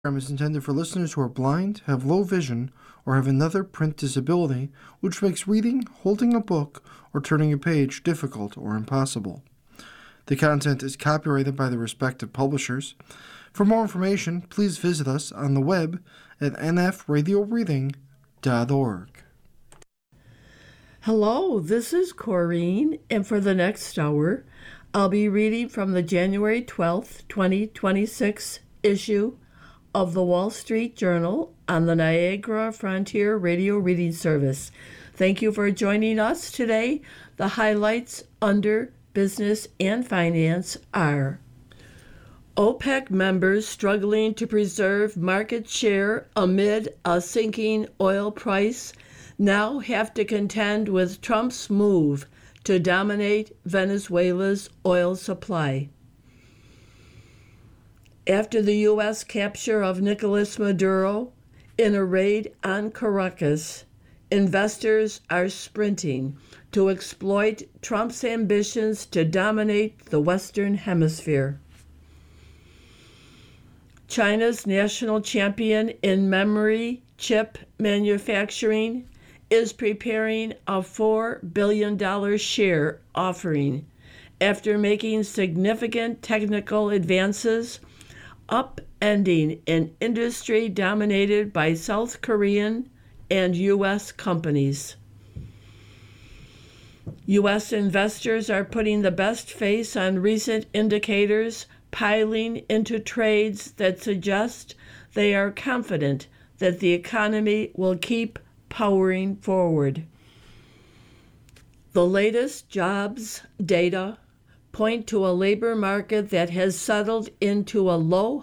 Program is intended for listeners who are blind, have low vision, or have another print disability, which makes reading, holding a book, or turning a page difficult or impossible. The content is copyrighted by the respective publishers. For more information, please visit us on the web at nfradioreading.org. Hello, this is Corrine, and for the next hour, I'll be reading from the January 12th, 2026 issue of the Wall Street Journal on the Niagara Frontier Radio Reading Service. Thank you for joining us today. The highlights under business and finance are OPEC members struggling to preserve market share amid a sinking oil price now have to contend with Trump's move to dominate Venezuela's oil supply. After the U.S. capture of Nicolas Maduro in a raid on Caracas, investors are sprinting to exploit Trump's ambitions to dominate the Western Hemisphere. China's national champion in memory chip manufacturing is preparing a $4 billion share offering after making significant technical advances, upending an industry dominated by South Korean and U.S. companies. U.S. investors are putting the best face on recent indicators, piling into trades that suggest they are confident that the economy will keep powering forward. The latest jobs data point to a labor market that has settled into a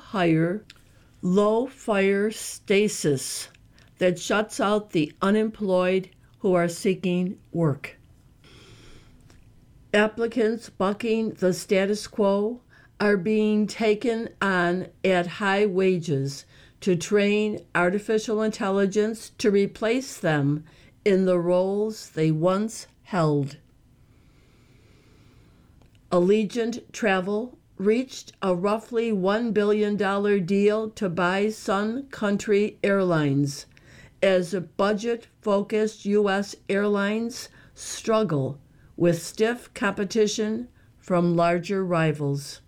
low fire stasis that shuts out the unemployed who are seeking work. Applicants bucking the status quo are being taken on at high wages to train artificial intelligence to replace them in the roles they once held. Allegiant Travel reached a roughly $1 billion deal to buy Sun Country Airlines as budget-focused U.S. airlines struggle with stiff competition from larger rivals.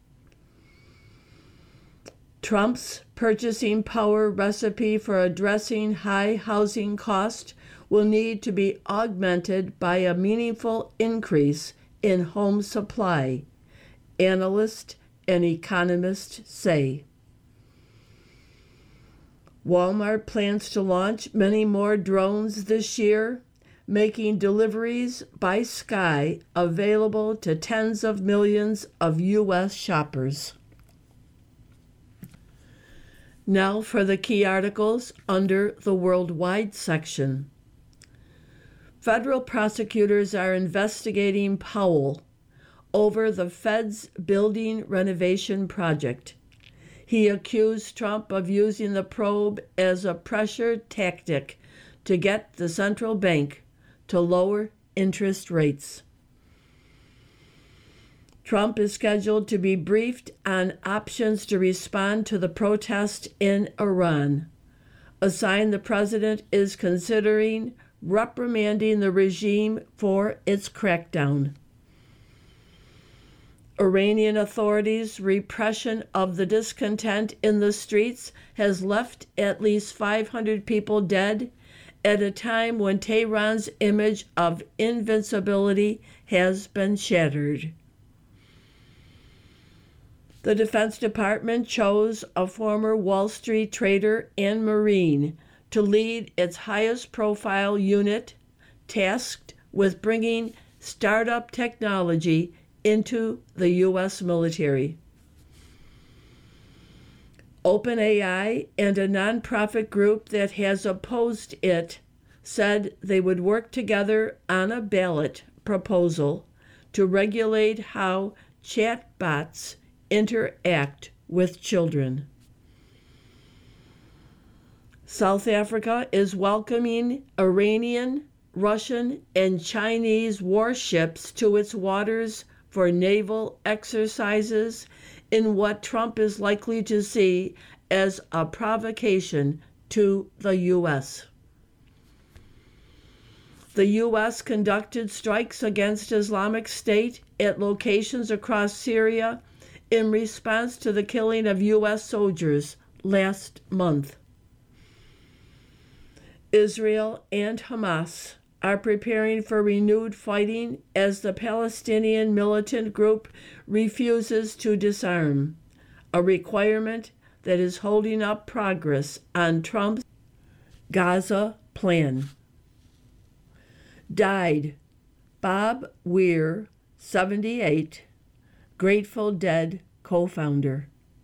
Trump's purchasing power recipe for addressing high housing costs will need to be augmented by a meaningful increase in home supply, analysts and economists say. Walmart plans to launch many more drones this year, making deliveries by sky available to tens of millions of U.S. shoppers. Now for the key articles under the Worldwide section. Federal prosecutors are investigating Powell over the Fed's building renovation project. He accused Trump of using the probe as a pressure tactic to get the central bank to lower interest rates. Trump is scheduled to be briefed on options to respond to the protest in Iran, a sign the president is considering reprimanding the regime for its crackdown. Iranian authorities' repression of the discontent in the streets has left at least 500 people dead at a time when Tehran's image of invincibility has been shattered. The Defense Department chose a former Wall Street trader and Marine to lead its highest profile unit tasked with bringing startup technology into the U.S. military. OpenAI and a nonprofit group that has opposed it said they would work together on a ballot proposal to regulate how chatbots interact with children. South Africa is welcoming Iranian, Russian, and Chinese warships to its waters for naval exercises in what Trump is likely to see as a provocation to the U.S. The U.S. conducted strikes against Islamic State at locations across Syria in response to the killing of U.S. soldiers last month. Israel and Hamas are preparing for renewed fighting as the Palestinian militant group refuses to disarm, a requirement that is holding up progress on Trump's Gaza plan. Died Bob Weir, 78, Grateful Dead co-founder.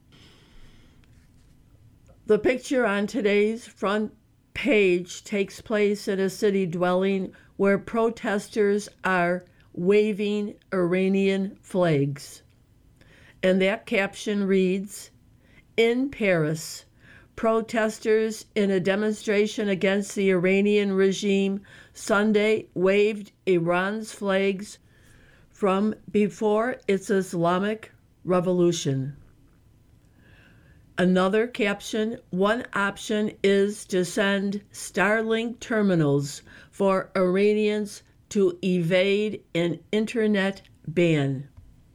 The picture on today's front page takes place in a city dwelling where protesters are waving Iranian flags. And that caption reads, "In Paris, protesters in a demonstration against the Iranian regime Sunday waved Iran's flags from before its Islamic Revolution." Another caption, "One option is to send Starlink terminals for Iranians to evade an internet ban."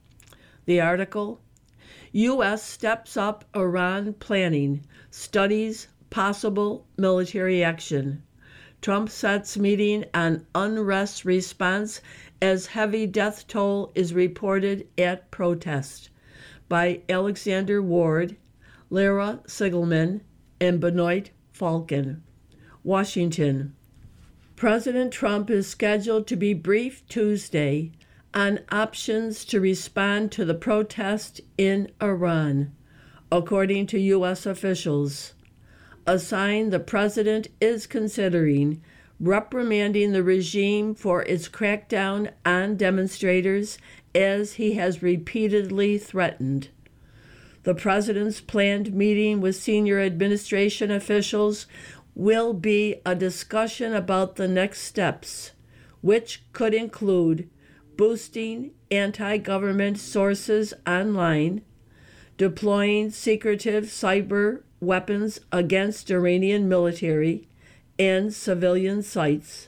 The article, U.S. steps up Iran planning, studies possible military action. Trump sets meeting on unrest response as heavy death toll is reported at protest, by Alexander Ward, Lara Sigelman, and Benoit Falcon. Washington. President Trump is scheduled to be briefed Tuesday on options to respond to the protest in Iran, according to U.S. officials. A sign the president is considering reprimanding the regime for its crackdown on demonstrators, as he has repeatedly threatened. The president's planned meeting with senior administration officials will be a discussion about the next steps, which could include boosting anti-government sources online, deploying secretive cyber weapons against Iranian military and civilian sites,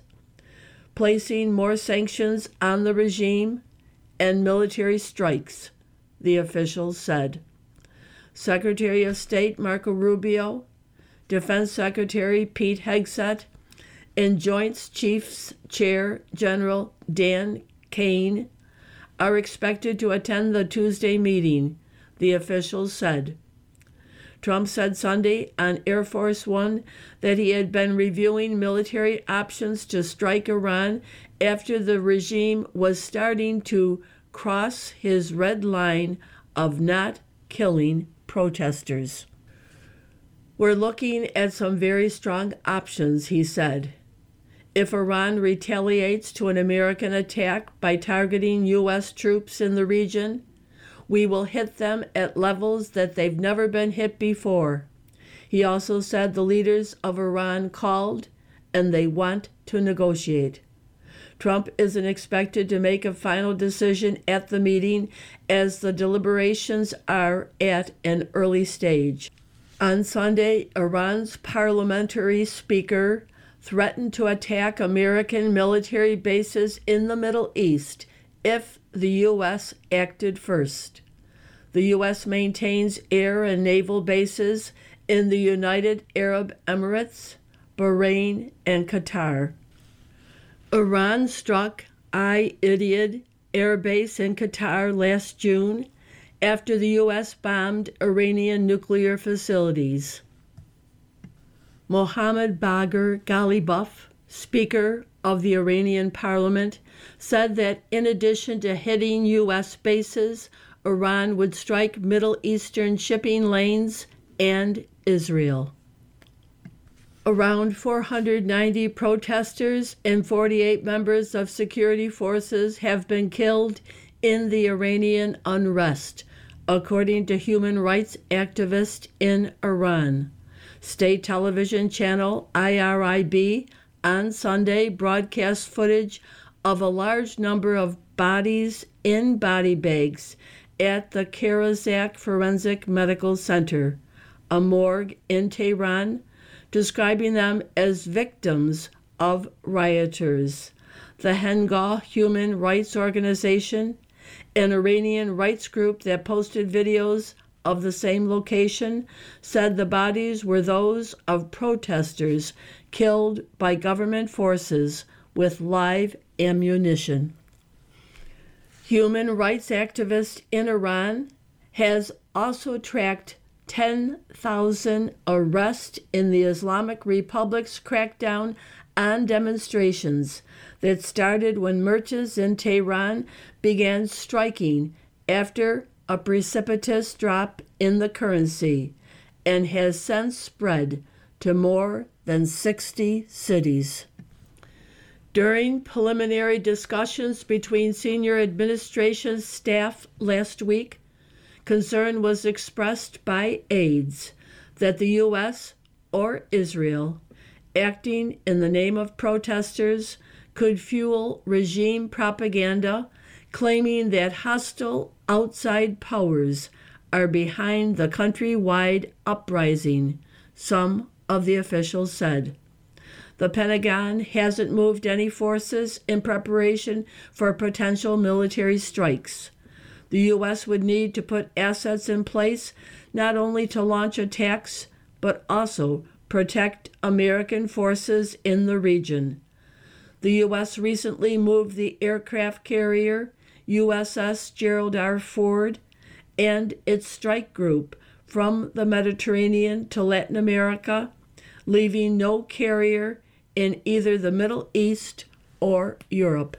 placing more sanctions on the regime, and military strikes, the officials said. Secretary of State Marco Rubio, Defense Secretary Pete Hegseth, and Joint Chiefs Chair General Dan Kane are expected to attend the Tuesday meeting, the officials said. Trump said Sunday on Air Force One that he had been reviewing military options to strike Iran after the regime was starting to cross his red line of not killing protesters. "We're looking at some very strong options," he said. If Iran retaliates to an American attack by targeting U.S. troops in the region, we will hit them at levels that they've never been hit before. He also said the leaders of Iran called and they want to negotiate. Trump isn't expected to make a final decision at the meeting, as the deliberations are at an early stage. On Sunday, Iran's parliamentary speaker threatened to attack American military bases in the Middle East if the U.S. acted first. The U.S. maintains air and naval bases in the United Arab Emirates, Bahrain, and Qatar. Iran struck Al-Udeid Air Base in Qatar last June after the U.S. bombed Iranian nuclear facilities. Mohammad Bagher Ghalibaf, Speaker of the Iranian Parliament, said that in addition to hitting U.S. bases, Iran would strike Middle Eastern shipping lanes and Israel. Around 490 protesters and 48 members of security forces have been killed in the Iranian unrest, according to human rights activists in Iran. State television channel IRIB on Sunday broadcast footage of a large number of bodies in body bags at the Karazak Forensic Medical Center, a morgue in Tehran, describing them as victims of rioters. The Hengah Human Rights Organization, an Iranian rights group that posted videos of the same location, said the bodies were those of protesters killed by government forces with live ammunition. Human rights activist in Iran has also tracked 10,000 arrests in the Islamic Republic's crackdown on demonstrations that started when merchants in Tehran began striking after a precipitous drop in the currency, and has since spread to more than 60 cities. During preliminary discussions between senior administration staff last week, concern was expressed by aides that the U.S. or Israel, acting in the name of protesters, could fuel regime propaganda, claiming that hostile outside powers are behind the countrywide uprising, some of the officials said. The Pentagon hasn't moved any forces in preparation for potential military strikes. The U.S. would need to put assets in place not only to launch attacks, but also protect American forces in the region. The U.S. recently moved the aircraft carrier USS Gerald R. Ford and its strike group from the Mediterranean to Latin America, leaving no carrier in either the Middle East or Europe.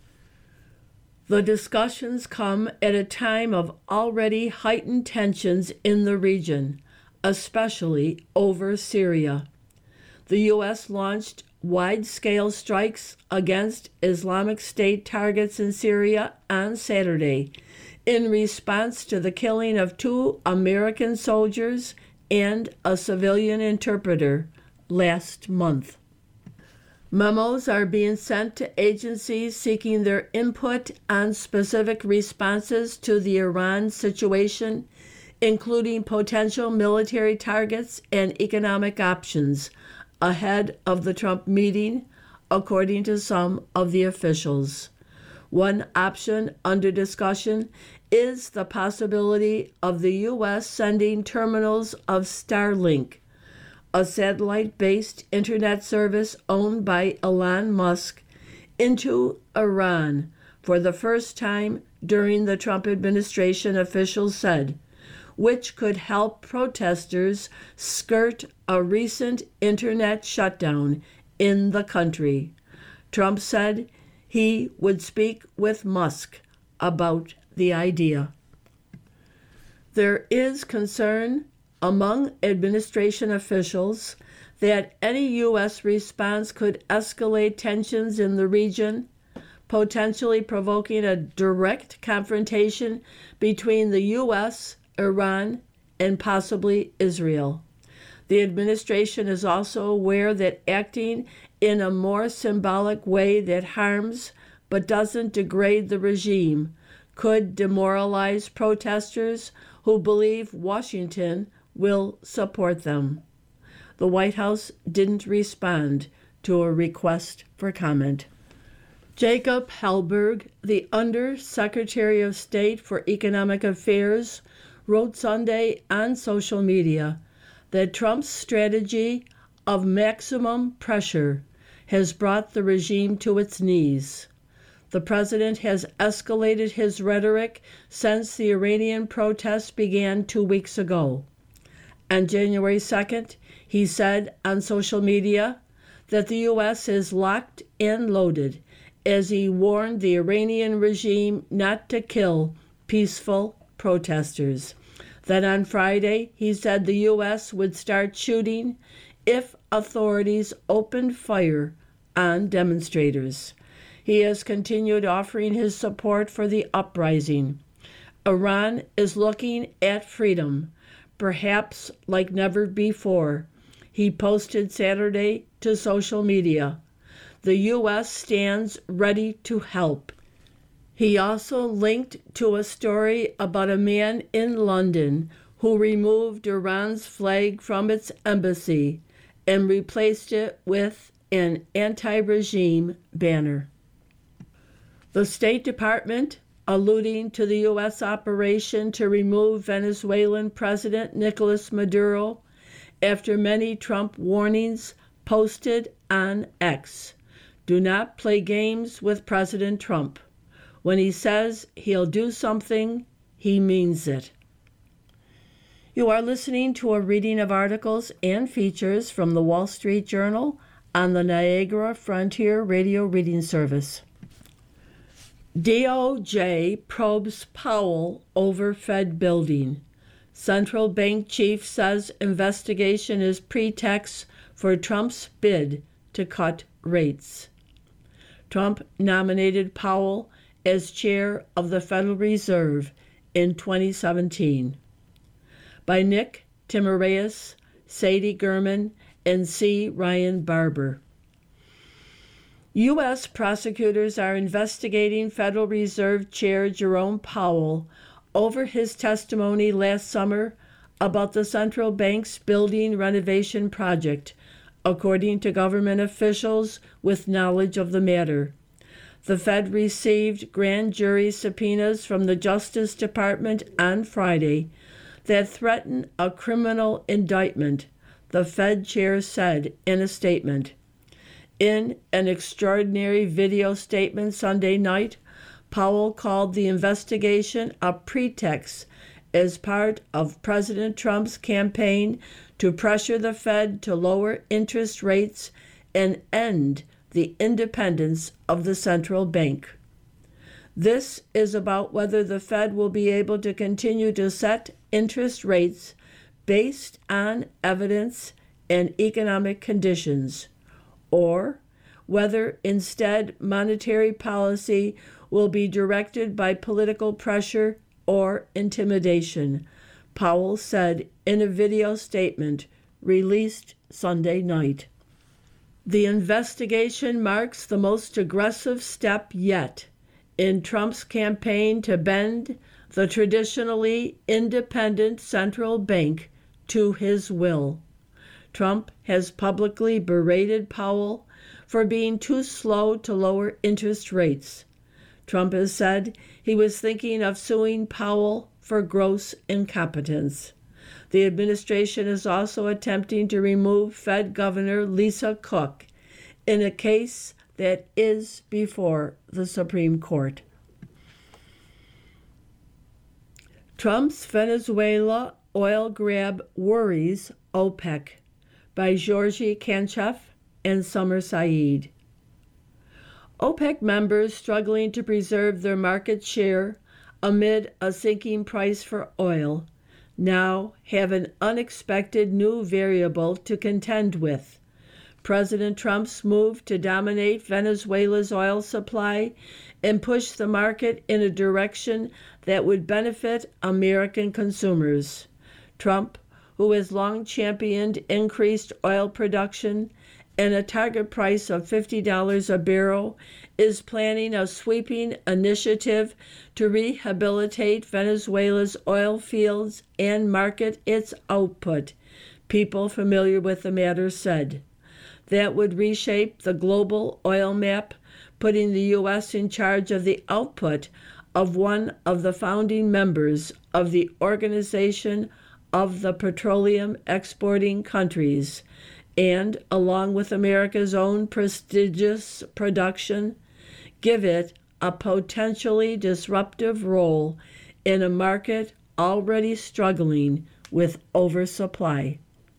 The discussions come at a time of already heightened tensions in the region, especially over Syria. The U.S. launched wide-scale strikes against Islamic State targets in Syria on Saturday in response to the killing of 2 American soldiers and a civilian interpreter last month. Memos are being sent to agencies seeking their input on specific responses to the Iran situation, including potential military targets and economic options, ahead of the Trump meeting, according to some of the officials. One option under discussion is the possibility of the U.S. sending terminals of Starlink, a satellite-based internet service owned by Elon Musk, into Iran for the first time during the Trump administration, officials said, which could help protesters skirt a recent internet shutdown in the country. Trump said he would speak with Musk about the idea. There is concern among administration officials that any U.S. response could escalate tensions in the region, potentially provoking a direct confrontation between the U.S., Iran, and possibly Israel. The administration is also aware that acting in a more symbolic way that harms but doesn't degrade the regime could demoralize protesters who believe Washington will support them. The White House didn't respond to a request for comment. Jacob Hellberg, the Under Secretary of State for Economic Affairs, wrote Sunday on social media that Trump's strategy of maximum pressure has brought the regime to its knees. The president has escalated his rhetoric since the Iranian protests began 2 weeks ago. On January 2nd, he said on social media that the U.S. is locked and loaded as he warned the Iranian regime not to kill peaceful protesters. Then on Friday, he said the U.S. would start shooting if authorities opened fire on demonstrators. He has continued offering his support for the uprising. Iran is looking at freedom, perhaps like never before, he posted Saturday to social media. The U.S. stands ready to help. He also linked to a story about a man in London who removed Iran's flag from its embassy and replaced it with an anti-regime banner. The State Department, alluding to the U.S. operation to remove Venezuelan President Nicolas Maduro after many Trump warnings, posted on X, "Do not play games with President Trump. When he says he'll do something, he means it." You are listening to a reading of articles and features from the Wall Street Journal on the Niagara Frontier Radio Reading Service. DOJ probes Powell over Fed building. Central bank chief says investigation is pretext for Trump's bid to cut rates. Trump nominated Powell as chair of the Federal Reserve in 2017. By Nick Timiraos, Sadie Gurman, and C. Ryan Barber. U.S. prosecutors are investigating Federal Reserve Chair Jerome Powell over his testimony last summer about the central bank's building renovation project, according to government officials with knowledge of the matter. The Fed received grand jury subpoenas from the Justice Department on Friday that threaten a criminal indictment, the Fed chair said in a statement. In an extraordinary video statement Sunday night, Powell called the investigation a pretext as part of President Trump's campaign to pressure the Fed to lower interest rates and end the independence of the central bank. This is about whether the Fed will be able to continue to set interest rates based on evidence and economic conditions, or whether instead monetary policy will be directed by political pressure or intimidation, Powell said in a video statement released Sunday night. The investigation marks the most aggressive step yet in Trump's campaign to bend the traditionally independent central bank to his will. Trump has publicly berated Powell for being too slow to lower interest rates. Trump has said he was thinking of suing Powell for gross incompetence. The administration is also attempting to remove Fed Governor Lisa Cook in a case that is before the Supreme Court. Trump's Venezuela oil grab worries OPEC, by Georgi Kanchev and Summer Saeed. OPEC members struggling to preserve their market share amid a sinking price for oil now have an unexpected new variable to contend with. President Trump's move to dominate Venezuela's oil supply and push the market in a direction that would benefit American consumers. Trump, who has long championed increased oil production and a target price of $50 a barrel, is planning a sweeping initiative to rehabilitate Venezuela's oil fields and market its output, people familiar with the matter said. That would reshape the global oil map, putting the U.S. in charge of the output of one of the founding members of the Organization of the Petroleum Exporting Countries, and, along with America's own prestigious production, give it a potentially disruptive role in a market already struggling with oversupply.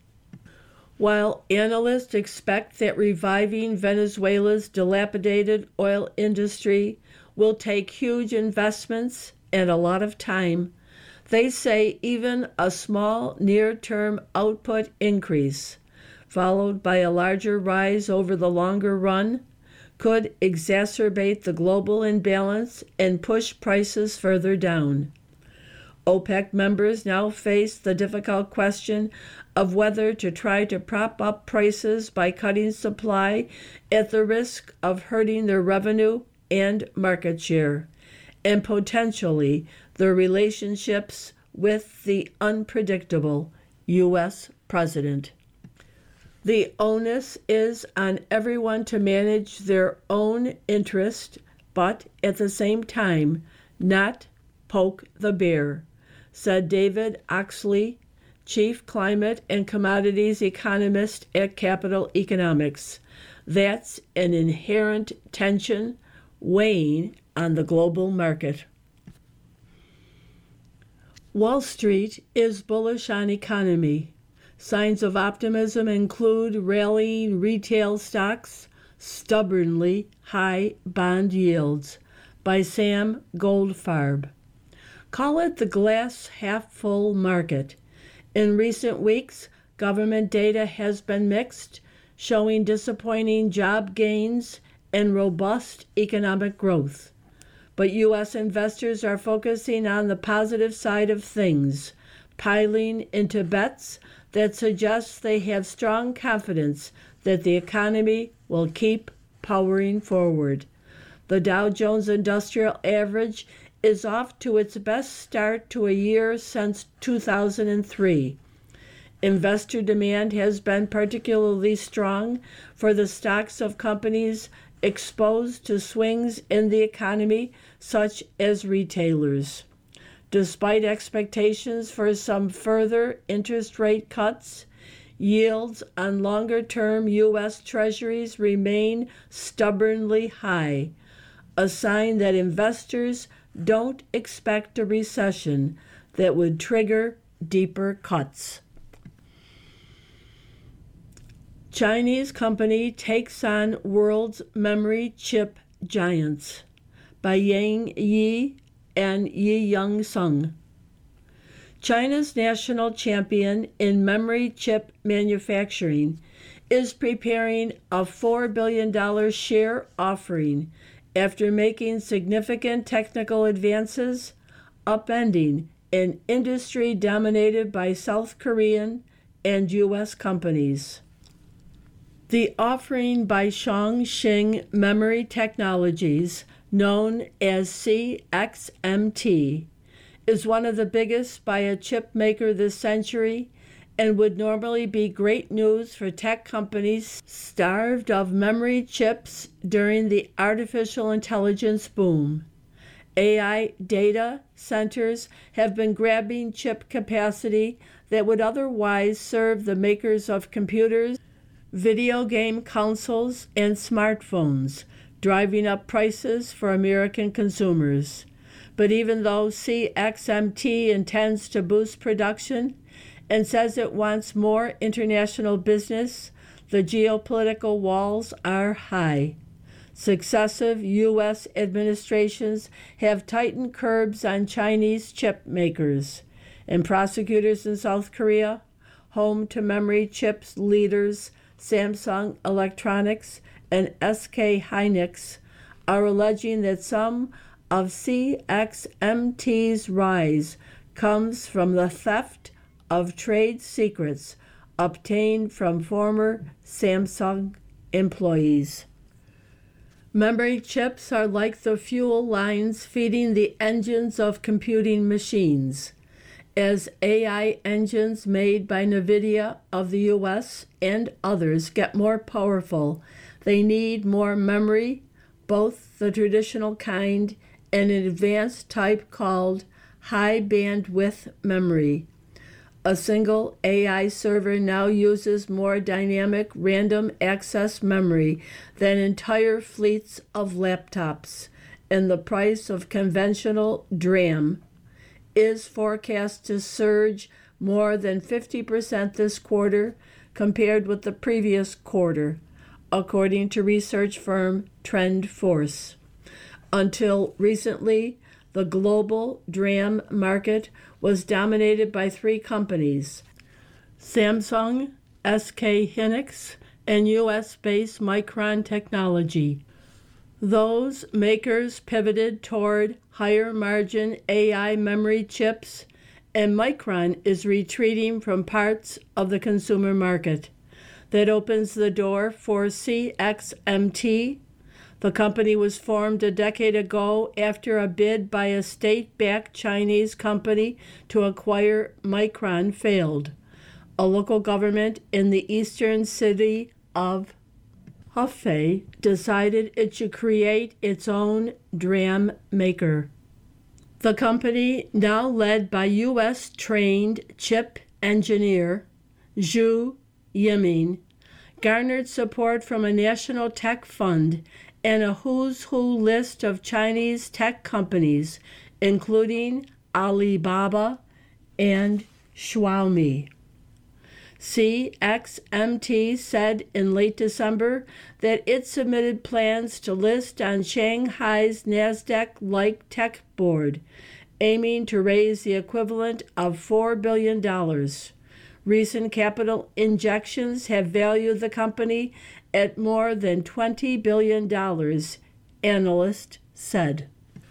While analysts expect that reviving Venezuela's dilapidated oil industry will take huge investments and a lot of time, they say even a small near-term output increase, followed by a larger rise over the longer run, could exacerbate the global imbalance and push prices further down. OPEC members now face the difficult question of whether to try to prop up prices by cutting supply at the risk of hurting their revenue and market share, and potentially their relationships with the unpredictable U.S. president. The onus is on everyone to manage their own interest, but at the same time, not poke the bear, said David Oxley, Chief Climate and Commodities Economist at Capital Economics. That's an inherent tension weighing on the global market. Wall Street is bullish on economy. Signs of optimism include rallying retail stocks, stubbornly high bond yields, by Sam Goldfarb. Call it the glass half full market. In recent weeks, government data has been mixed, showing disappointing job gains and robust economic growth. But U.S. investors are focusing on the positive side of things, piling into bets that suggest they have strong confidence that the economy will keep powering forward. The Dow Jones Industrial Average is off to its best start to a year since 2003. Investor demand has been particularly strong for the stocks of companies exposed to swings in the economy, such as retailers. Despite expectations for some further interest rate cuts, yields on longer-term U.S. Treasuries remain stubbornly high, a sign that investors don't expect a recession that would trigger deeper cuts. Chinese company takes on world's memory chip giants, by Yang Yi and Yi Young Sung. China's national champion in memory chip manufacturing is preparing a $4 billion share offering after making significant technical advances, upending an industry dominated by South Korean and U.S. companies. The offering by Chongqing Memory Technologies, known as CXMT, is one of the biggest by a chip maker this century and would normally be great news for tech companies starved of memory chips during the artificial intelligence boom. AI data centers have been grabbing chip capacity that would otherwise serve the makers of computers, video game consoles, and smartphones, driving up prices for American consumers. But even though CXMT intends to boost production and says it wants more international business, the geopolitical walls are high. Successive U.S. administrations have tightened curbs on Chinese chip makers, and prosecutors in South Korea, home to memory chips leaders Samsung Electronics and SK Hynix, are alleging that some of CXMT's rise comes from the theft of trade secrets obtained from former Samsung employees. Memory chips are like the fuel lines feeding the engines of computing machines. As AI engines made by NVIDIA of the U.S. and others get more powerful, they need more memory, both the traditional kind and an advanced type called high bandwidth memory. A single AI server now uses more dynamic random access memory than entire fleets of laptops, and the price of conventional DRAM is forecast to surge more than 50% this quarter compared with the previous quarter, according to research firm TrendForce. Until recently, the global DRAM market was dominated by three companies: Samsung, SK Hynix, and US-based Micron Technology. Those makers pivoted toward higher margin AI memory chips, and Micron is retreating from parts of the consumer market. That opens the door for CXMT, The company was formed a decade ago after a bid by a state-backed Chinese company to acquire Micron failed. A local government in the eastern city of Hefei decided it should create its own DRAM maker. The company, now led by U.S.-trained chip engineer Zhu Yiming, garnered support from a national tech fund and a who's who list of Chinese tech companies, including Alibaba and Xiaomi. CXMT said in late December that it submitted plans to list on Shanghai's Nasdaq-like tech board, aiming to raise the equivalent of $4 billion. Recent capital injections have valued the company at more than $20 billion, analysts said.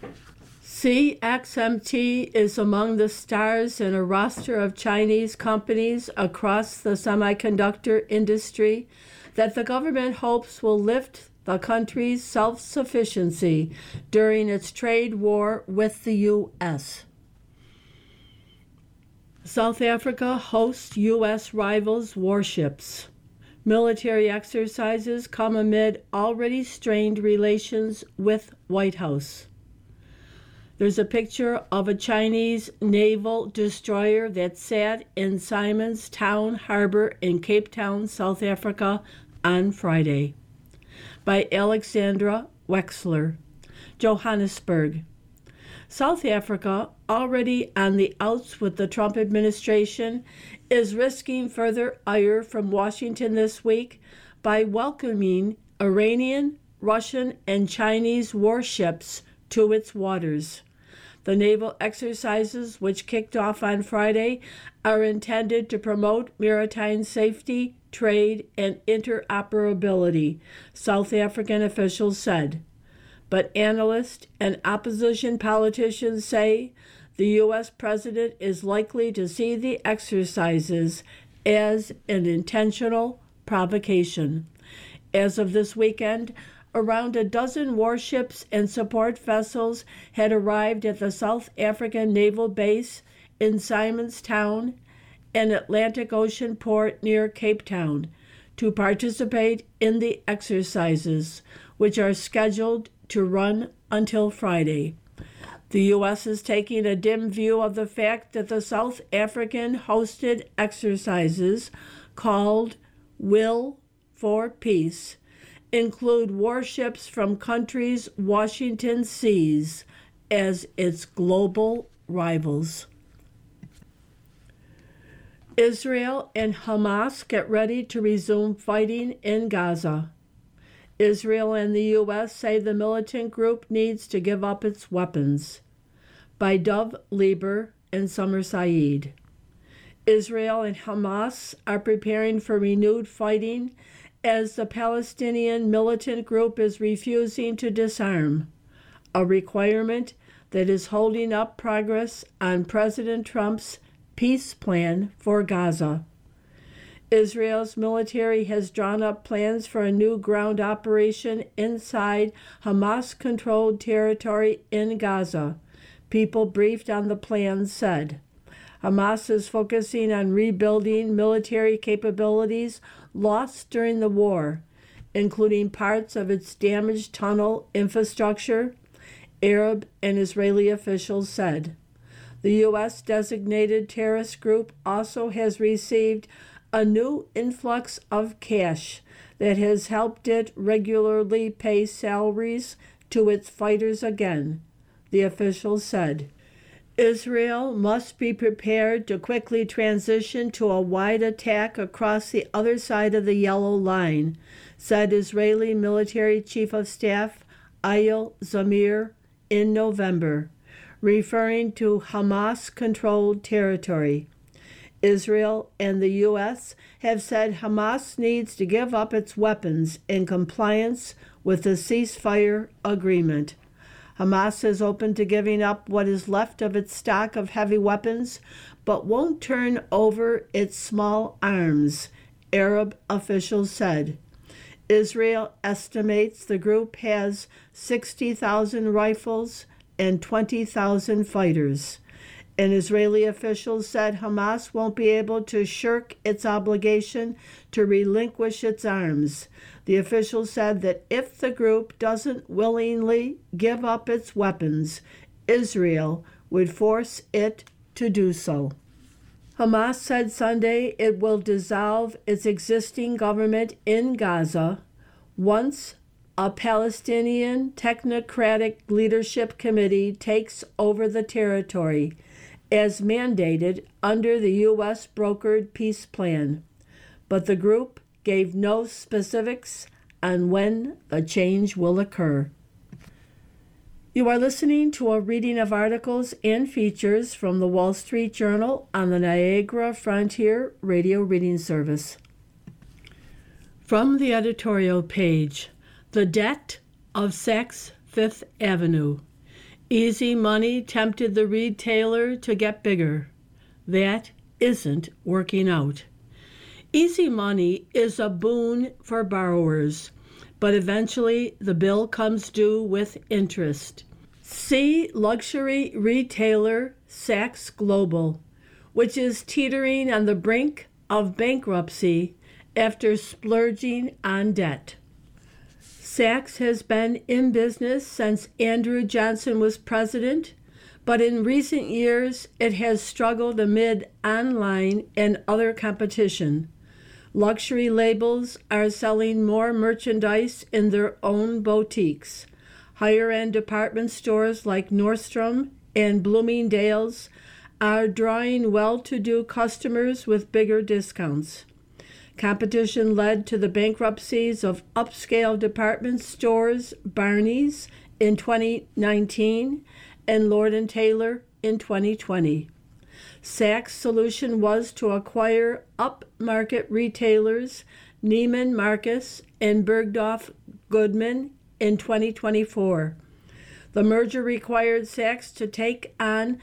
CXMT is among the stars in a roster of Chinese companies across the semiconductor industry that the government hopes will lift the country's self-sufficiency during its trade war with the U.S. South Africa hosts U.S. rivals warships. Military exercises come amid already strained relations with White House. There's a picture of a Chinese naval destroyer that sat in Simon's Town Harbor in Cape Town, South Africa on Friday. By Alexandra Wexler, Johannesburg. South Africa, already on the outs with the Trump administration, is risking further ire from Washington this week by welcoming Iranian, Russian, and Chinese warships to its waters. The naval exercises, which kicked off on Friday, are intended to promote maritime safety, trade, and interoperability, South African officials said. But analysts and opposition politicians say the U.S. president is likely to see the exercises as an intentional provocation. As of this weekend, around a dozen warships and support vessels had arrived at the South African naval base in Simon's Town, an Atlantic Ocean port near Cape Town, to participate in the exercises, which are scheduled to run until Friday. The U.S. is taking a dim view of the fact that the South African-hosted exercises, called Will for Peace, include warships from countries Washington sees as its global rivals. Israel and Hamas get ready to resume fighting in Gaza. Israel and the U.S. say the militant group needs to give up its weapons. By Dov Lieber and Summer Saeed. Israel and Hamas are preparing for renewed fighting as the Palestinian militant group is refusing to disarm, a requirement that is holding up progress on President Trump's peace plan for Gaza. Israel's military has drawn up plans for a new ground operation inside Hamas-controlled territory in Gaza. People briefed on the plans said. Hamas is focusing on rebuilding military capabilities lost during the war, including parts of its damaged tunnel infrastructure, Arab and Israeli officials said. The U.S. designated terrorist group also has received a new influx of cash that has helped it regularly pay salaries to its fighters again, the officials said. Israel must be prepared to quickly transition to a wide attack across the other side of the Yellow Line, said Israeli military chief of staff Eyal Zamir in November, referring to Hamas-controlled territory. Israel and the U.S. have said Hamas needs to give up its weapons in compliance with the ceasefire agreement. Hamas is open to giving up what is left of its stock of heavy weapons, but won't turn over its small arms, Arab officials said. Israel estimates the group has 60,000 rifles and 20,000 fighters. And Israeli officials said Hamas won't be able to shirk its obligation to relinquish its arms. The officials said that if the group doesn't willingly give up its weapons, Israel would force it to do so. Hamas said Sunday it will dissolve its existing government in Gaza once a Palestinian Technocratic Leadership Committee takes over the territory, as mandated under the U.S. brokered peace plan. But the group gave no specifics on when the change will occur. You are listening to a reading of articles and features from the Wall Street Journal on the Niagara Frontier Radio Reading Service. From the editorial page, The Debt of Saks Fifth Avenue. Easy money tempted the retailer to get bigger. That isn't working out. Easy money is a boon for borrowers, but eventually the bill comes due with interest. See luxury retailer Saks Global, which is teetering on the brink of bankruptcy after splurging on debt. Saks has been in business since Andrew Johnson was president, but in recent years it has struggled amid online and other competition. Luxury labels are selling more merchandise in their own boutiques. Higher-end department stores like Nordstrom and Bloomingdale's are drawing well-to-do customers with bigger discounts. Competition led to the bankruptcies of upscale department stores Barney's in 2019 and Lord & Taylor in 2020. Saks' solution was to acquire upmarket retailers Neiman Marcus and Bergdorf Goodman in 2024. The merger required Saks to take on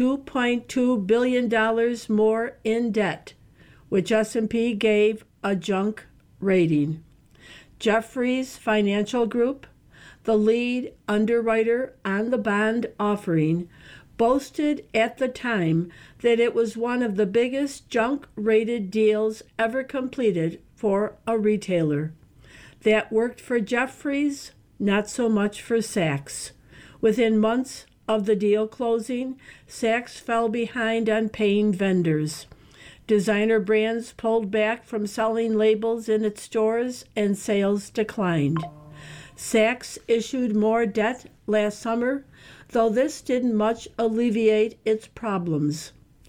$2.2 billion more in debt, which S&P gave a junk rating. Jefferies Financial Group, the lead underwriter on the bond offering, boasted at the time that it was one of the biggest junk-rated deals ever completed for a retailer. That worked for Jefferies, not so much for Saks. Within months of the deal closing, Saks fell behind on paying vendors. Designer brands pulled back from selling labels in its stores and sales declined. Saks issued more debt last summer, though this didn't much alleviate its problems.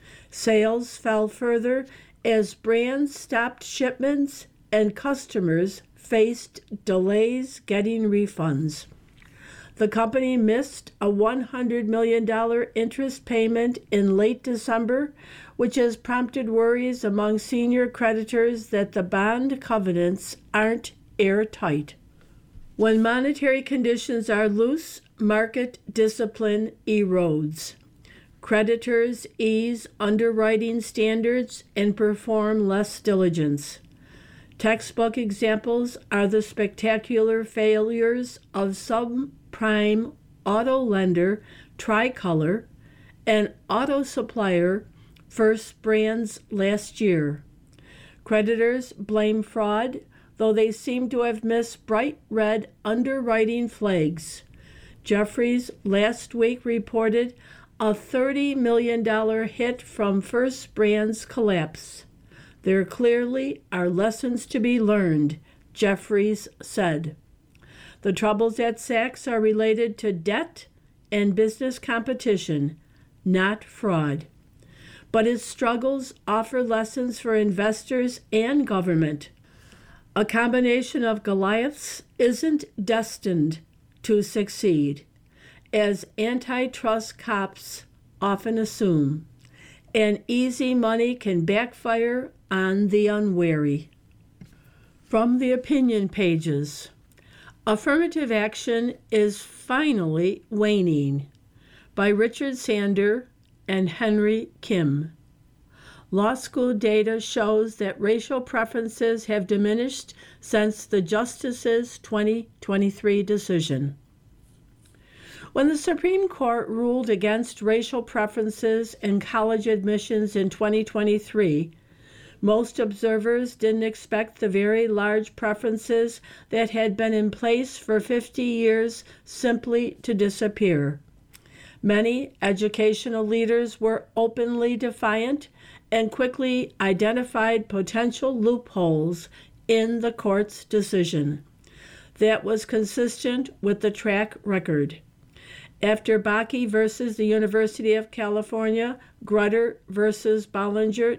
Sales fell further as brands stopped shipments and customers faced delays getting refunds. The company missed a $100 million interest payment in late December, which has prompted worries among senior creditors that the bond covenants aren't airtight. When monetary conditions are loose, market discipline erodes. Creditors ease underwriting standards and perform less diligence. Textbook examples are the spectacular failures of subprime auto lender Tricolor and auto supplier First Brands last year. Creditors blame fraud, though they seem to have missed bright red underwriting flags. Jefferies last week reported a $30 million hit from First Brands' collapse. There clearly are lessons to be learned, Jefferies said. The troubles at Saks are related to debt and business competition, not fraud. But its struggles offer lessons for investors and government. A combination of Goliaths isn't destined to succeed, as antitrust cops often assume, and easy money can backfire on the unwary. From the opinion pages, affirmative action is finally waning, by Richard Sander and Henry Kim. Law school data shows that racial preferences have diminished since the Justice's 2023 decision. When the Supreme Court ruled against racial preferences in college admissions in 2023, most observers didn't expect the very large preferences that had been in place for 50 years simply to disappear. Many educational leaders were openly defiant and quickly identified potential loopholes in the court's decision. That was consistent with the track record. After Bakke versus the University of California, Grutter versus Bollinger,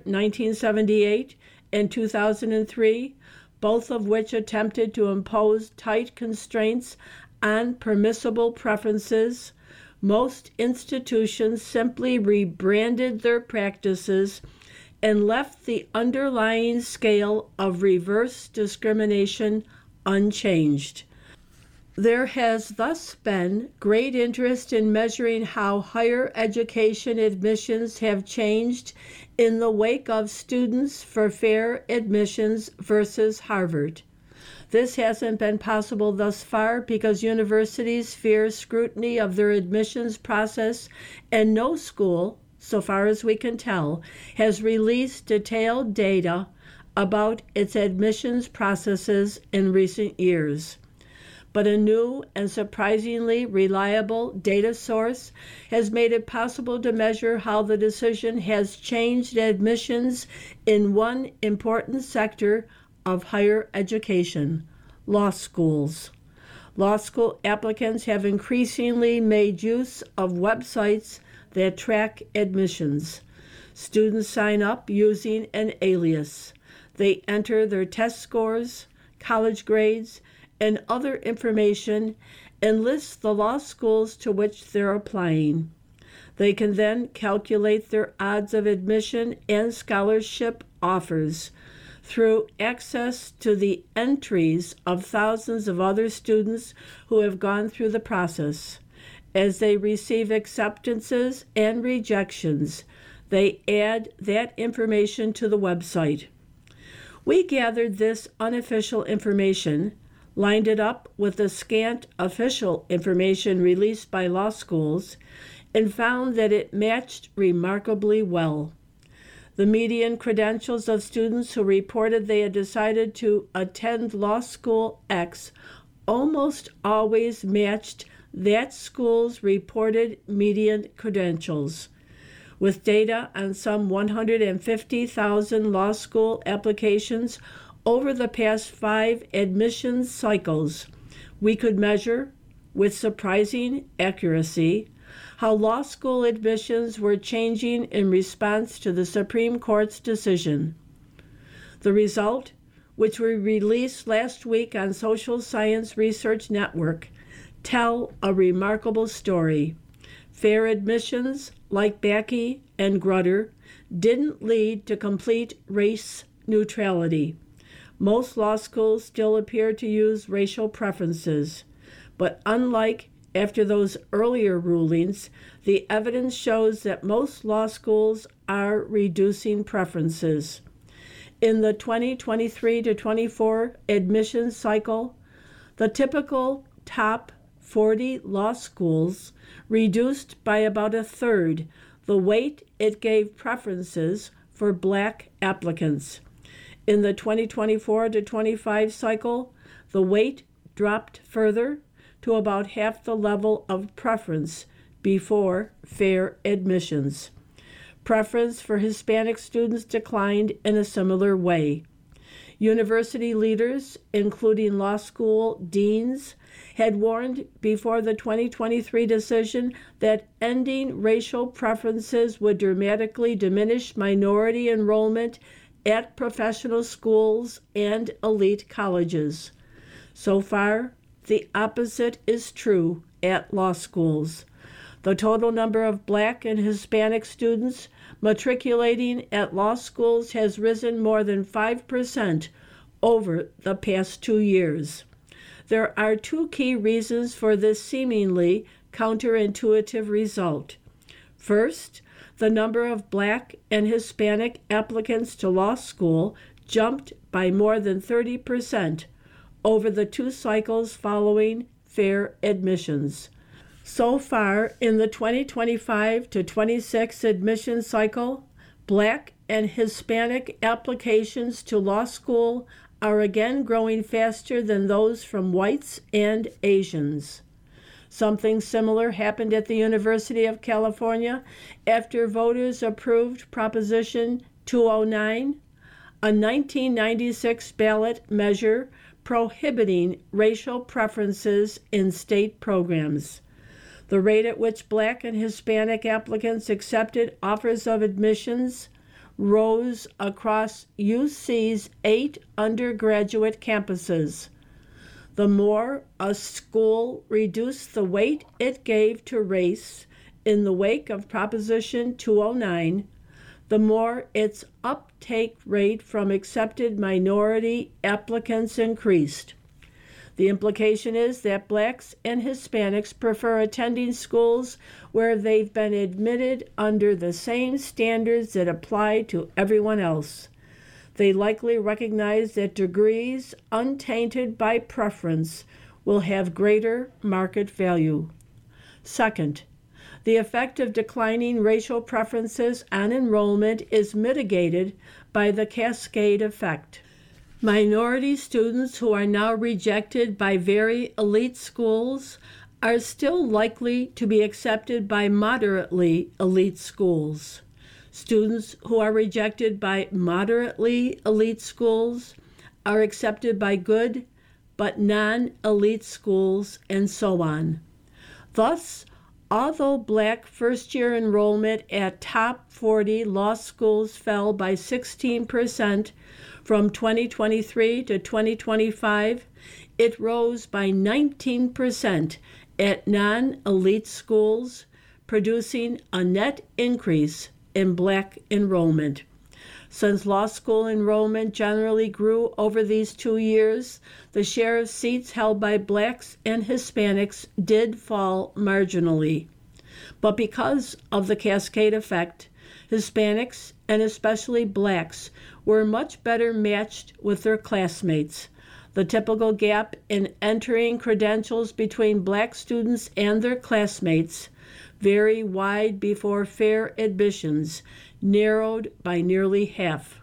1978 and 2003, both of which attempted to impose tight constraints on permissible preferences, most institutions simply rebranded their practices and left the underlying scale of reverse discrimination unchanged. There has thus been great interest in measuring how higher education admissions have changed in the wake of Students for Fair Admissions versus Harvard. This hasn't been possible thus far because universities fear scrutiny of their admissions process, and no school, so far as we can tell, has released detailed data about its admissions processes in recent years. But a new and surprisingly reliable data source has made it possible to measure how the decision has changed admissions in one important sector of higher education, law schools. Law school applicants have increasingly made use of websites that track admissions. Students sign up using an alias. They enter their test scores, college grades, and other information and list the law schools to which they're applying. They can then calculate their odds of admission and scholarship offers through access to the entries of thousands of other students who have gone through the process. As they receive acceptances and rejections, they add that information to the website. We gathered this unofficial information, lined it up with the scant official information released by law schools, and found that it matched remarkably well. The median credentials of students who reported they had decided to attend law school X almost always matched that school's reported median credentials. With data on some 150,000 law school applications over the past 5 admissions cycles, we could measure, with surprising accuracy, how law school admissions were changing in response to the Supreme Court's decision. The result, which we released last week on Social Science Research Network, tell a remarkable story. Fair admissions, like Bakke and Grutter, didn't lead to complete race neutrality. Most law schools still appear to use racial preferences, but unlike after those earlier rulings, the evidence shows that most law schools are reducing preferences. In the 2023 to 24 admissions cycle, the typical top 40 law schools reduced by about a third the weight it gave preferences for Black applicants. In the 2024 to 25 cycle, the weight dropped further to about half the level of preference before fair admissions. Preference for Hispanic students declined in a similar way. University leaders, including law school deans, had warned before the 2023 decision that ending racial preferences would dramatically diminish minority enrollment at professional schools and elite colleges. So far, the opposite is true at law schools. The total number of Black and Hispanic students matriculating at law schools has risen more than 5% over the past 2 years. There are 2 key reasons for this seemingly counterintuitive result. First, the number of Black and Hispanic applicants to law school jumped by more than 30% over the 2 cycles following fair admissions. So far, in the 2025 to 26 admission cycle, Black and Hispanic applications to law school are again growing faster than those from whites and Asians. Something similar happened at the University of California after voters approved Proposition 209, a 1996 ballot measure prohibiting racial preferences in state programs. The rate at which Black and Hispanic applicants accepted offers of admissions rose across UC's 8 undergraduate campuses. The more a school reduced the weight it gave to race in the wake of Proposition 209, the more its uptake rate from accepted minority applicants increased. The implication is that Blacks and Hispanics prefer attending schools where they've been admitted under the same standards that apply to everyone else. They likely recognize that degrees untainted by preference will have greater market value. Second, the effect of declining racial preferences on enrollment is mitigated by the cascade effect. Minority students who are now rejected by very elite schools are still likely to be accepted by moderately elite schools. Students who are rejected by moderately elite schools are accepted by good but non-elite schools, and so on. Thus, although Black first-year enrollment at top 40 law schools fell by 16% from 2023 to 2025, it rose by 19% at non-elite schools, producing a net increase in Black enrollment. Since law school enrollment generally grew over these 2 years, the share of seats held by Blacks and Hispanics did fall marginally. But because of the cascade effect, Hispanics, and especially Blacks, were much better matched with their classmates. The typical gap in entering credentials between Black students and their classmates, very wide before fair admissions, narrowed by nearly half.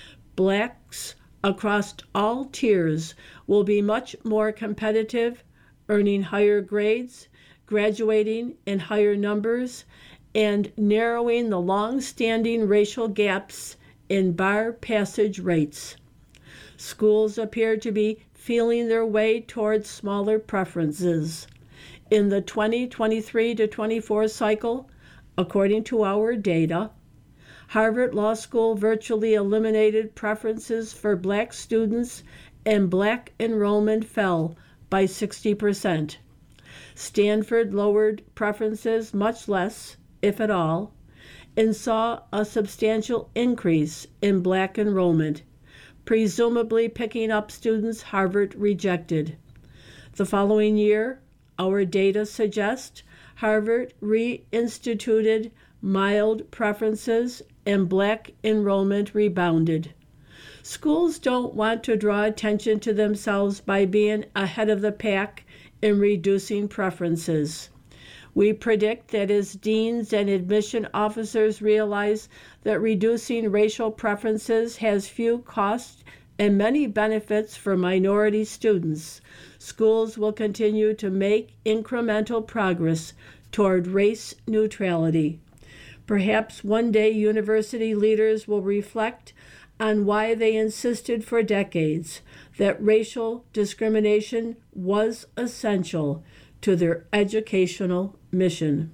Blacks across all tiers will be much more competitive, earning higher grades, graduating in higher numbers, and narrowing the long-standing racial gaps in bar passage rates. Schools appear to be feeling their way towards smaller preferences. In the 2023 to 24 cycle, according to our data, Harvard Law School virtually eliminated preferences for Black students, and Black enrollment fell by 60%. Stanford lowered preferences much less, if at all, and saw a substantial increase in Black enrollment, presumably picking up students Harvard rejected. The following year, our data suggest Harvard reinstituted mild preferences and Black enrollment rebounded. Schools don't want to draw attention to themselves by being ahead of the pack in reducing preferences. We predict that as deans and admission officers realize that reducing racial preferences has few costs and many benefits for minority students, schools will continue to make incremental progress toward race neutrality. Perhaps one day university leaders will reflect on why they insisted for decades that racial discrimination was essential to their educational mission.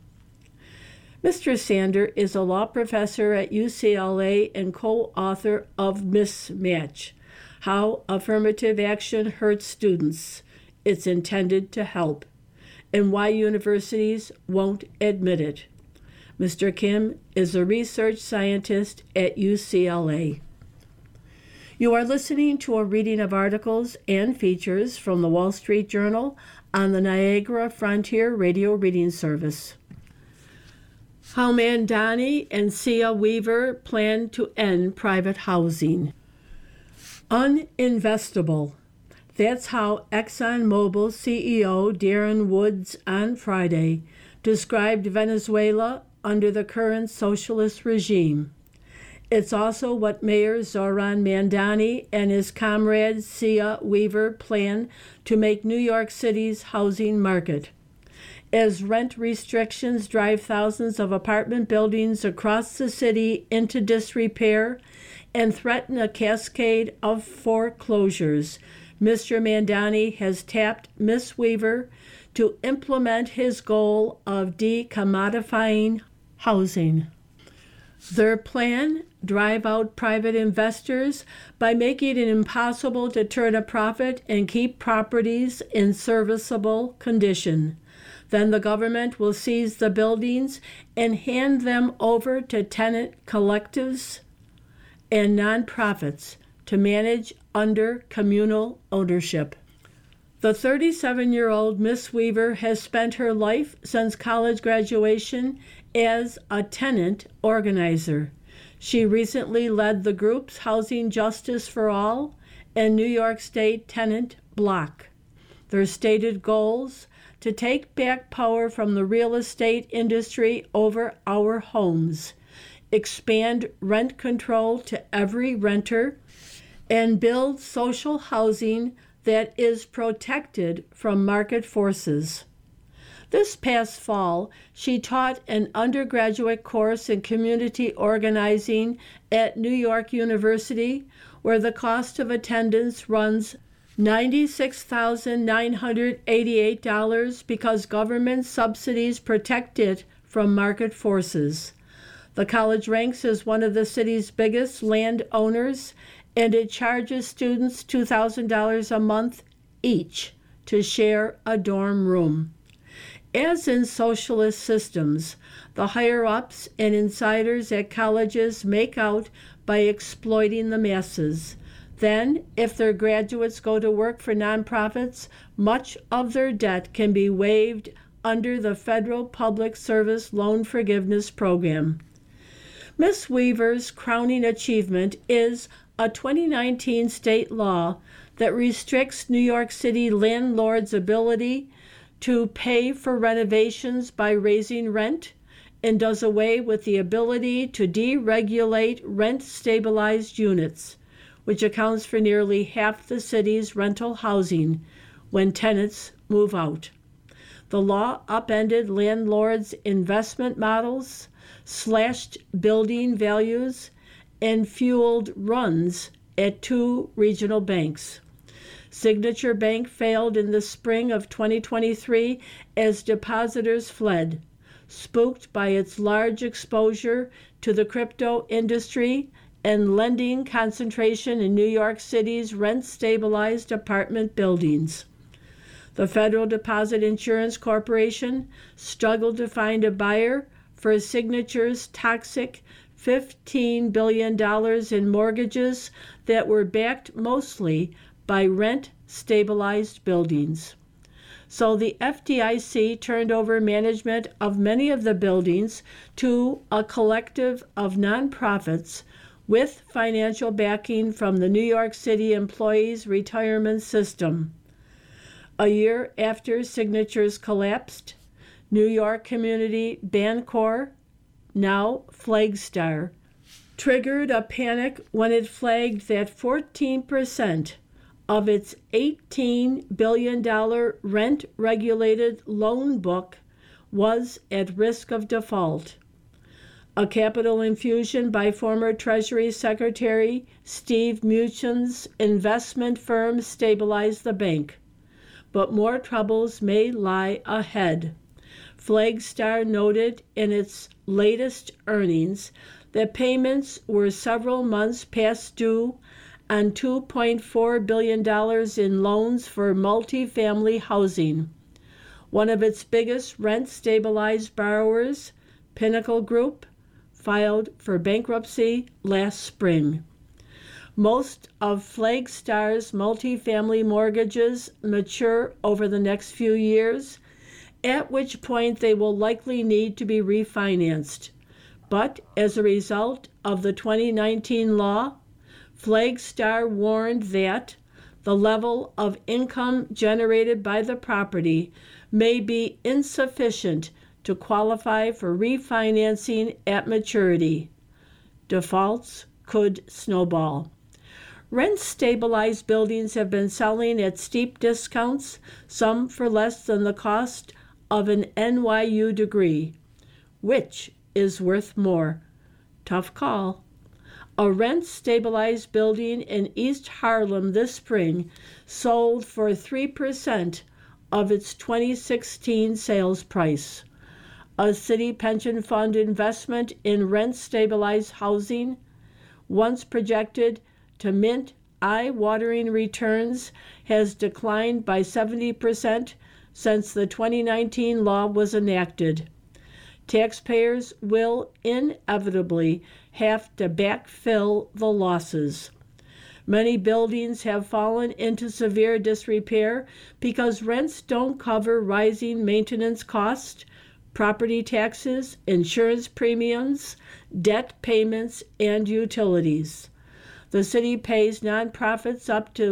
Mr. Sander is a law professor at UCLA and co-author of Mismatch: How Affirmative Action Hurts Students. It's intended to help, and why universities won't admit it. Mr. Kim is a research scientist at UCLA. You are listening to a reading of articles and features from the Wall Street Journal on the Niagara Frontier Radio Reading Service. How Mandani and Sia Weaver plan to end private housing. Uninvestable. That's how ExxonMobil CEO Darren Woods on Friday described Venezuela under the current socialist regime. It's also what Mayor Zoran Mandani and his comrade Sia Weaver plan to make New York City's housing market. As rent restrictions drive thousands of apartment buildings across the city into disrepair and threaten a cascade of foreclosures, Mr. Mandani has tapped Ms. Weaver to implement his goal of decommodifying housing. Their plan: drive out private investors by making it impossible to turn a profit and keep properties in serviceable condition. Then the government will seize the buildings and hand them over to tenant collectives and nonprofits to manage under communal ownership. The 37-year-old Miss Weaver has spent her life since college graduation as a tenant organizer. She recently led the groups Housing Justice for All and New York State Tenant Block. Their stated goals: to take back power from the real estate industry over our homes, expand rent control to every renter, and build social housing that is protected from market forces. This past fall, she taught an undergraduate course in community organizing at New York University, where the cost of attendance runs $96,988 because government subsidies protect it from market forces. The college ranks as one of the city's biggest landowners, and it charges students $2,000 a month each to share a dorm room. As in socialist systems, the higher-ups and insiders at colleges make out by exploiting the masses. Then, if their graduates go to work for nonprofits, much of their debt can be waived under the Federal Public Service Loan Forgiveness Program. Ms. Weaver's crowning achievement is a 2019 state law that restricts New York City landlords' ability to pay for renovations by raising rent and does away with the ability to deregulate rent-stabilized units, which accounts for nearly half the city's rental housing when tenants move out. The law upended landlords' investment models, slashed building values, and fueled runs at two regional banks. Signature Bank failed in the spring of 2023 as depositors fled, spooked by its large exposure to the crypto industry and lending concentration in New York City's rent-stabilized apartment buildings. The Federal Deposit Insurance Corporation struggled to find a buyer for Signature's toxic $15 billion in mortgages that were backed mostly by rent-stabilized buildings. So the FDIC turned over management of many of the buildings to a collective of nonprofits with financial backing from the New York City Employees Retirement System. A year after Signatures collapsed, New York Community Bancorp, now Flagstar, triggered a panic when it flagged that 14% of its $18 billion rent-regulated loan book was at risk of default. A capital infusion by former Treasury Secretary Steve Mnuchin's investment firm stabilized the bank, but more troubles may lie ahead. Flagstar noted in its latest earnings that payments were several months past due on $2.4 billion in loans for multifamily housing. One of its biggest rent-stabilized borrowers, Pinnacle Group, filed for bankruptcy last spring. Most of Flagstar's multifamily mortgages mature over the next few years, at which point they will likely need to be refinanced. But as a result of the 2019 law, Flagstar warned that the level of income generated by the property may be insufficient to qualify for refinancing at maturity. Defaults could snowball. Rent-stabilized buildings have been selling at steep discounts, some for less than the cost of an NYU degree. Which is worth more? Tough call. A rent-stabilized building in East Harlem this spring sold for 3% of its 2016 sales price. A city pension fund investment in rent-stabilized housing, once projected to mint eye-watering returns, has declined by 70% since the 2019 law was enacted. Taxpayers will inevitably have to backfill the losses. Many buildings have fallen into severe disrepair because rents don't cover rising maintenance costs, property taxes, insurance premiums, debt payments, and utilities. The city pays nonprofits up to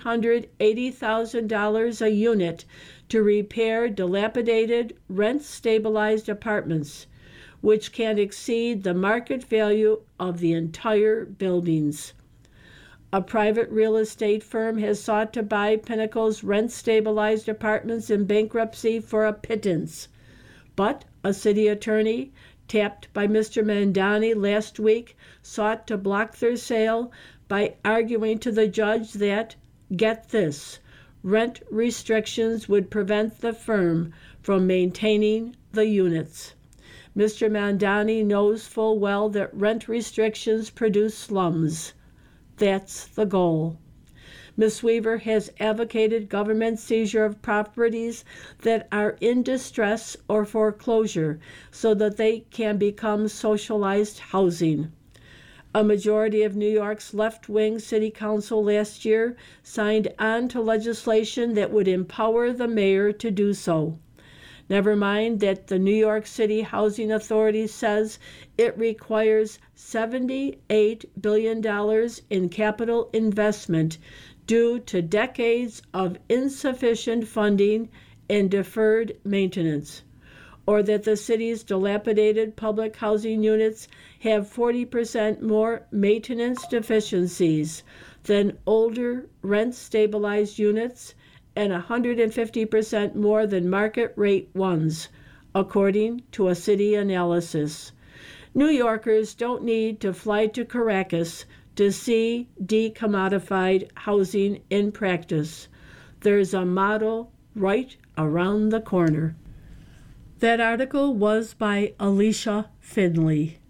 $380,000 a unit to repair dilapidated, rent-stabilized apartments, which can exceed the market value of the entire buildings. A private real estate firm has sought to buy Pinnacle's rent-stabilized apartments in bankruptcy for a pittance, but a city attorney, tapped by Mr. Mandani last week, sought to block their sale by arguing to the judge that, get this, rent restrictions would prevent the firm from maintaining the units. Mr. Mandani knows full well that rent restrictions produce slums. That's the goal. Ms. Weaver has advocated government seizure of properties that are in distress or foreclosure so that they can become socialized housing. A majority of New York's left-wing city council last year signed on to legislation that would empower the mayor to do so. Never mind that the New York City Housing Authority says it requires $78 billion in capital investment due to decades of insufficient funding and deferred maintenance, or that the city's dilapidated public housing units have 40% more maintenance deficiencies than older rent-stabilized units and 150% more than market-rate ones, according to a city analysis. New Yorkers don't need to fly to Caracas to see decommodified housing in practice. There's a model right around the corner. That article was by Alicia Finley.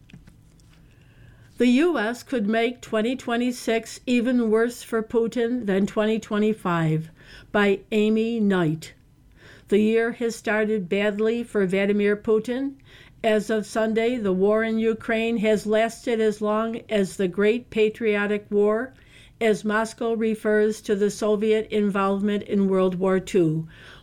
The U.S. could make 2026 even worse for Putin than 2025, by Amy Knight. The year has started badly for Vladimir Putin. As of Sunday, the war in Ukraine has lasted as long as the Great Patriotic War, as Moscow refers to the Soviet involvement in World War II,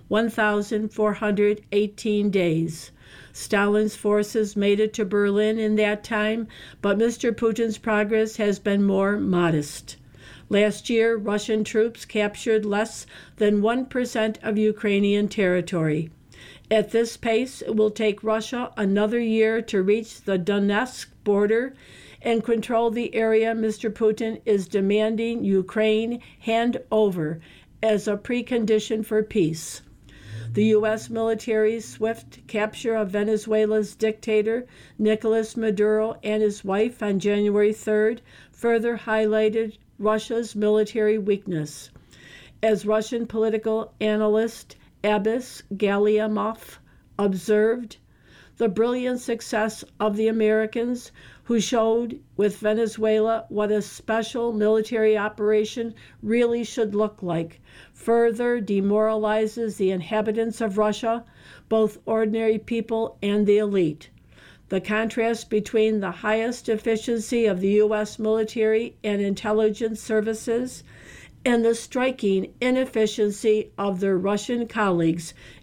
1,418 days. Stalin's forces made it to Berlin in that time, but Mr. Putin's progress has been more modest. Last year, Russian troops captured less than 1% of Ukrainian territory. At this pace, it will take Russia another year to reach the Donetsk border and control the area Mr. Putin is demanding Ukraine hand over as a precondition for peace. The U.S. military's swift capture of Venezuela's dictator, Nicolas Maduro, and his wife on January 3rd further highlighted Russia's military weakness. As Russian political analyst Abbas Galiamov observed, the brilliant success of the Americans, who showed with Venezuela what a special military operation really should look like, further demoralizes the inhabitants of Russia, both ordinary people and the elite. The contrast between the highest efficiency of the U.S. military and intelligence services and the striking inefficiency of their Russian colleagues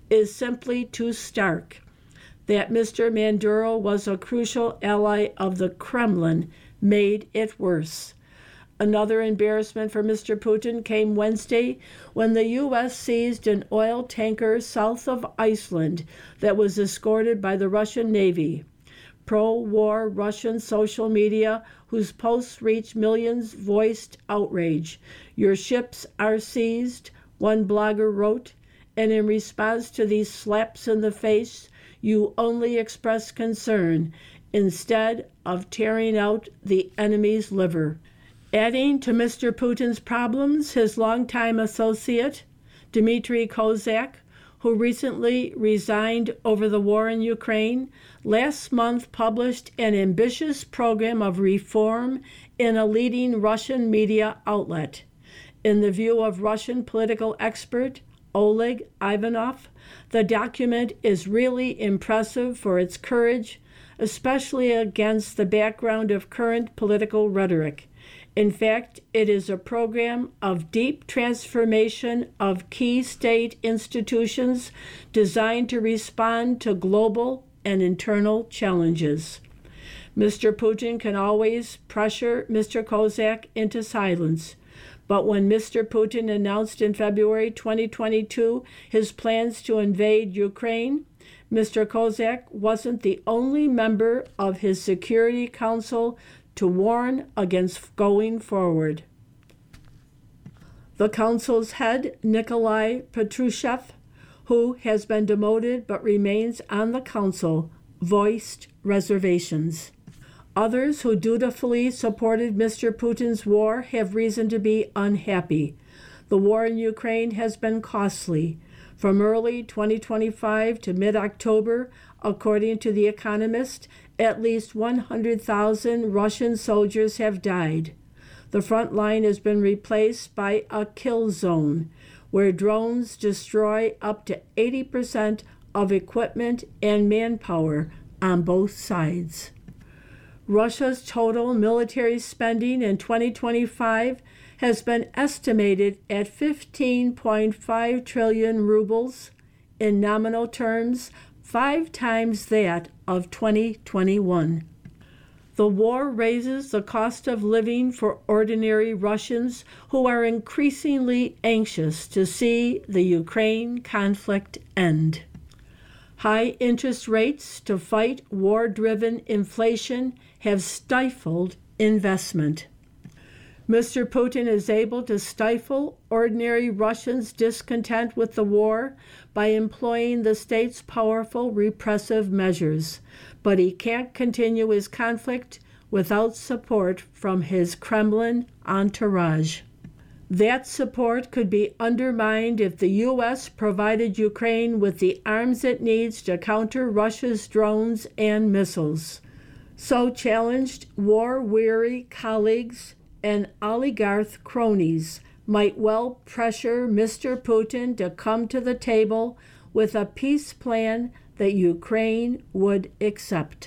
is simply too stark. That Mr. Maduro was a crucial ally of the Kremlin made it worse. Another embarrassment for Mr. Putin came Wednesday when the U.S. seized an oil tanker south of Iceland that was escorted by the Russian Navy. Pro-war Russian social media, whose posts reached millions, voiced outrage. "Your ships are seized," one blogger wrote, and in response to these slaps in the face, you only express concern instead of tearing out the enemy's liver. Adding to Mr. Putin's problems, his longtime associate, Dmitry Kozak, who recently resigned over the war in Ukraine, last month published an ambitious program of reform in a leading Russian media outlet. In the view of Russian political expert Oleg Ivanov, the document is really impressive for its courage, especially against the background of current political rhetoric. In fact, it is a program of deep transformation of key state institutions designed to respond to global and internal challenges. Mr. Putin can always pressure Mr. Kozak into silence. But when Mr. Putin announced in February 2022 his plans to invade Ukraine, Mr. Kozak wasn't the only member of his Security Council to warn against going forward. The Council's head, Nikolai Patrushev, who has been demoted but remains on the Council, voiced reservations. Others who dutifully supported Mr. Putin's war have reason to be unhappy. The war in Ukraine has been costly. From early 2025 to mid-October, according to The Economist, at least 100,000 Russian soldiers have died. The front line has been replaced by a kill zone, where drones destroy up to 80% of equipment and manpower on both sides. Russia's total military spending in 2025 has been estimated at 15.5 trillion rubles, in nominal terms, 5 times that of 2021. The war raises the cost of living for ordinary Russians who are increasingly anxious to see the Ukraine conflict end. High interest rates to fight war-driven inflation have stifled investment. Mr. Putin is able to stifle ordinary Russians' discontent with the war by employing the state's powerful repressive measures, but he can't continue his conflict without support from his Kremlin entourage. That support could be undermined if the U.S. provided Ukraine with the arms it needs to counter Russia's drones and missiles. So challenged, war-weary colleagues and oligarch cronies might well pressure Mr. Putin to come to the table with a peace plan that Ukraine would accept.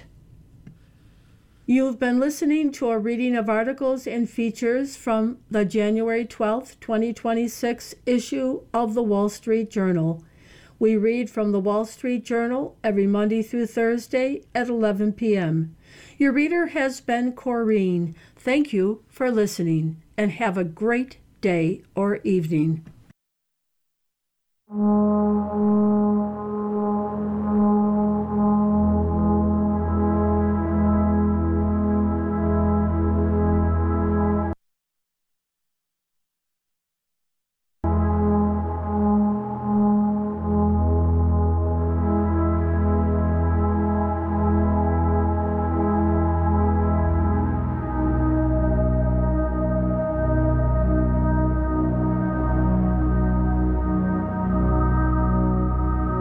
You've been listening to a reading of articles and features from the January 12, 2026 issue of the Wall Street Journal. We read from the Wall Street Journal every Monday through Thursday at 11 p.m. Your reader has been Corrine. Thank you for listening, and have a great day or evening.